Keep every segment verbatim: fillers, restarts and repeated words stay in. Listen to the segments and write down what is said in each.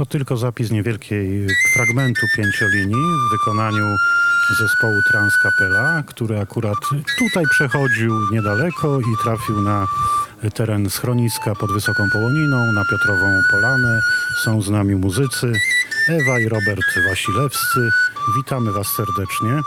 tylko zapis niewielkiej fragmentu pięciolinii w wykonaniu zespołu Transkapela, który akurat tutaj przechodził niedaleko i trafił na teren schroniska pod Wysoką Połoniną, na Piotrową Polanę. Są z nami muzycy Ewa i Robert Wasilewscy. Witamy Was serdecznie.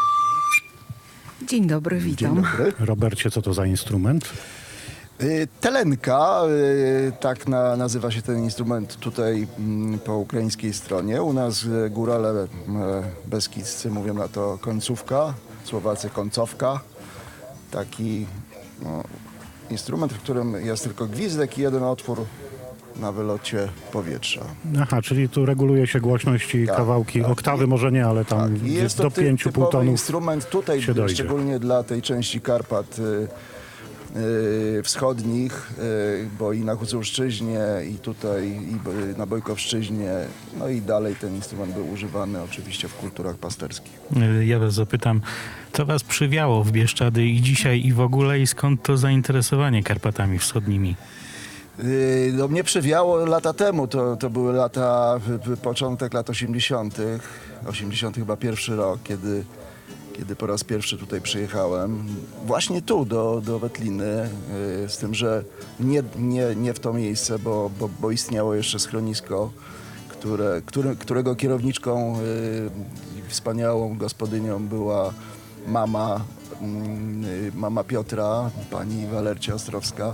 Dzień dobry, witam. Dzień dobry. Robercie, co to za instrument? Y, Telenka, y, tak na, nazywa się ten instrument tutaj mm, po ukraińskiej stronie. U nas y, górale y, beskidzcy mówią na to końcówka, Słowacy końcówka. Taki no, instrument, w którym jest tylko gwizdek i jeden otwór na wylocie powietrza. Aha, czyli tu reguluje się głośność i Tak, kawałki, tak. oktawy może nie, ale tam Tak, i jest jest do to ty, pięciu pół typowy tonów instrument tutaj, się dojdzie. szczególnie dla tej części Karpat y, y, wschodnich, y, bo i na Huculszczyźnie, i tutaj, i y, na Bojkowszczyźnie, no i dalej ten instrument był używany oczywiście w kulturach pasterskich. Ja was zapytam, co was przywiało w Bieszczady i dzisiaj i w ogóle i skąd to zainteresowanie Karpatami Wschodnimi? Yy, No mnie przywiało lata temu, to, to były lata, początek lat osiemdziesiątych, osiemdziesiąty chyba pierwszy rok, kiedy, kiedy po raz pierwszy tutaj przyjechałem. Właśnie tu, do, do Wetliny, yy, z tym, że nie, nie, nie w to miejsce, bo, bo, bo istniało jeszcze schronisko, które, które, którego kierowniczką, yy, wspaniałą gospodynią była mama, yy, mama Piotra, pani Walercia Ostrowska.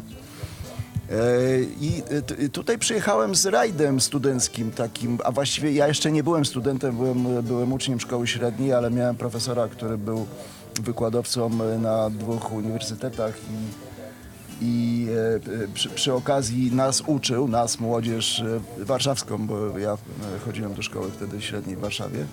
I tutaj przyjechałem z rajdem studenckim takim, a właściwie ja jeszcze nie byłem studentem, byłem, byłem uczniem szkoły średniej, ale miałem profesora, który był wykładowcą na dwóch uniwersytetach i, i przy, przy okazji nas uczył, nas, młodzież warszawską, bo ja chodziłem do szkoły wtedy średniej w Warszawie.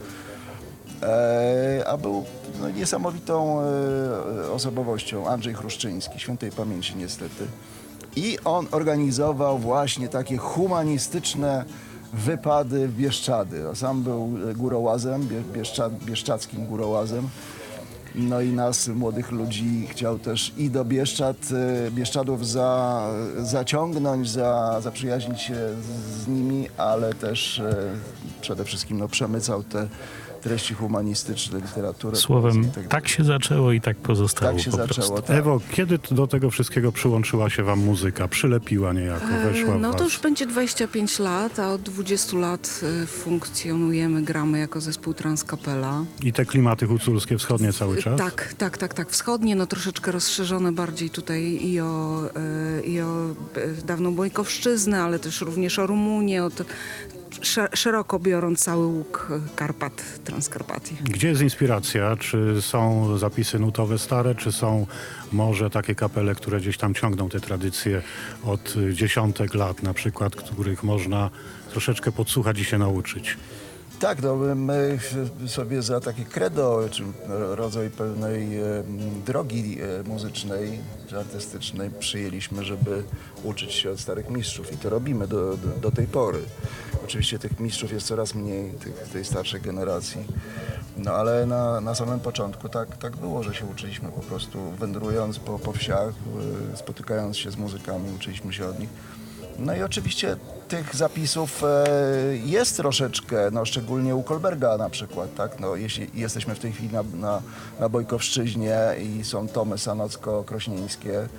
A był no, niesamowitą osobowością, Andrzej Chruszczyński, świętej pamięci niestety. I on organizował właśnie takie humanistyczne wypady w Bieszczady. Sam był górołazem, bieszcza, bieszczadzkim górołazem. No i nas, młodych ludzi, chciał też i do Bieszczad, Bieszczadów za, zaciągnąć, za, zaprzyjaźnić się z, z nimi, ale też e, przede wszystkim no, przemycał te treści humanistyczne, literaturę. Słowem, tak, tak się zaczęło i tak pozostało tak się po zaczęło. prostu. Tak. Ewo, kiedy do tego wszystkiego przyłączyła się Wam muzyka? Przylepiła niejako, weszła w No was? to już będzie dwadzieścia pięć lat, a od dwudziestu lat y, funkcjonujemy, gramy jako zespół Transkapela. I te klimaty huculskie wschodnie cały czas? Tak, tak, tak, tak. Wschodnie, no troszeczkę rozszerzone bardziej tutaj i o, y, i o y, dawną Bojkowszczyznę, ale też również o Rumunię, o to, sze- szeroko biorąc cały łuk Karpat, Transkarpatii. Gdzie jest inspiracja? Czy są zapisy nutowe stare, czy są może takie kapele, które gdzieś tam ciągną te tradycje od dziesiątek lat na przykład, których można troszeczkę podsłuchać i się nauczyć? Tak, no my sobie za takie credo, czy rodzaj pewnej e, drogi e, muzycznej czy artystycznej przyjęliśmy, żeby uczyć się od starych mistrzów i to robimy do, do, do tej pory. Oczywiście tych mistrzów jest coraz mniej, tych, tej starszej generacji, no ale na, na samym początku tak, tak było, że się uczyliśmy po prostu wędrując po, po wsiach, e, spotykając się z muzykami, uczyliśmy się od nich. No i oczywiście tych zapisów e, jest troszeczkę, no szczególnie u Kolberga na przykład, tak? No, jeśli jesteśmy w tej chwili na, na, na Bojkowszczyźnie i są tomy sanocko-krośnieńskie y,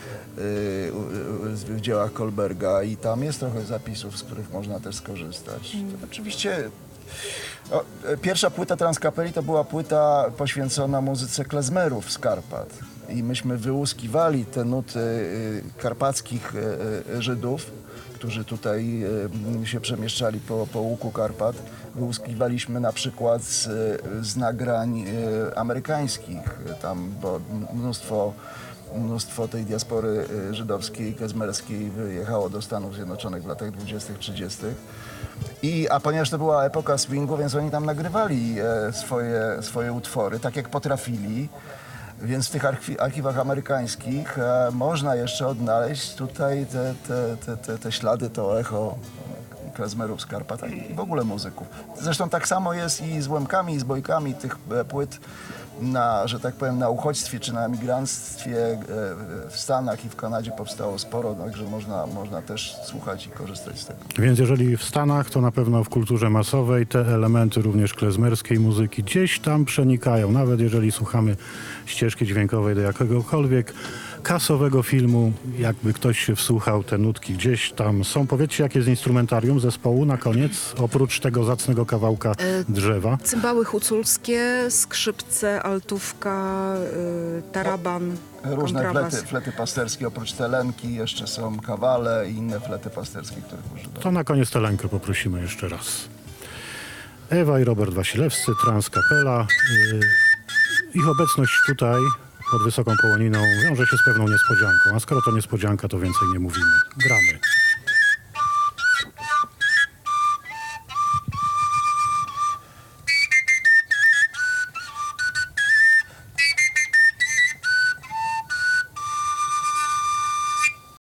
w dziełach Kolberga i tam jest trochę zapisów, z których można też skorzystać. To oczywiście o, pierwsza płyta Transkapeli to była płyta poświęcona muzyce klezmerów z Karpat. I myśmy wyłuskiwali te nuty y, karpackich y, y, Żydów, którzy tutaj y, się przemieszczali po, po łuku Karpat. Wyłuskiwaliśmy na przykład z, z nagrań y, amerykańskich, tam bo mnóstwo, mnóstwo tej diaspory y, żydowskiej, klezmerskiej wyjechało do Stanów Zjednoczonych w latach dwudziestych, trzydziestych. I, a ponieważ to była epoka swingu, więc oni tam nagrywali e, swoje, swoje utwory, tak jak potrafili. Więc w tych archi- archiwach amerykańskich e, można jeszcze odnaleźć tutaj te, te, te, te, te ślady, to echo klezmerów z Karpat i w ogóle muzyków. Zresztą tak samo jest i z Łemkami, i z Bojkami tych e, płyt. na, że tak powiem, na uchodźstwie czy na emigranstwie e, w Stanach i w Kanadzie powstało sporo, także można, można też słuchać i korzystać z tego. Więc jeżeli w Stanach, to na pewno w kulturze masowej te elementy również klezmerskiej muzyki gdzieś tam przenikają. Nawet jeżeli słuchamy ścieżki dźwiękowej do jakiegokolwiek kasowego filmu, jakby ktoś się wsłuchał, te nutki gdzieś tam są. Powiedzcie, jakie jest instrumentarium zespołu na koniec, oprócz tego zacnego kawałka drzewa? Cymbały huculskie, skrzypce, altówka, y, taraban, Różne kontrabas. flety, flety pasterskie, oprócz telenki jeszcze są kawale i inne flety pasterskie, których używamy. To na koniec telenkę poprosimy jeszcze raz. Ewa i Robert Wasilewscy, Trans Kapela. Yy, Ich obecność tutaj pod Wysoką Połoniną wiąże się z pewną niespodzianką, a skoro to niespodzianka, to więcej nie mówimy. Gramy.